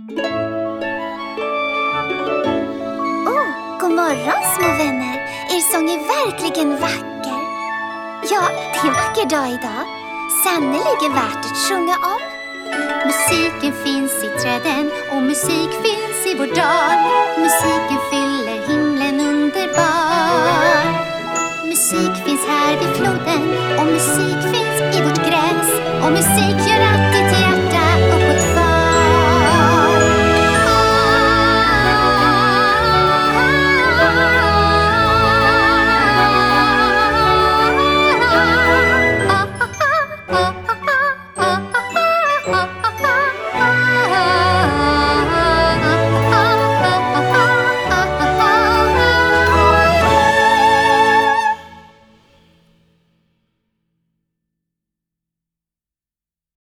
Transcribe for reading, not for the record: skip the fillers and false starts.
God morgon små vänner. Er sång är verkligen vacker. Ja, det är en vacker dag idag. Sannoliken värt att sjunga om. Musiken finns i träden och musik finns i vår dal. Musiken fyller himlen underbar. Musik finns här vid floden och musik finns i vårt gräs. Och musik gör att ditt hjärta uppåt far.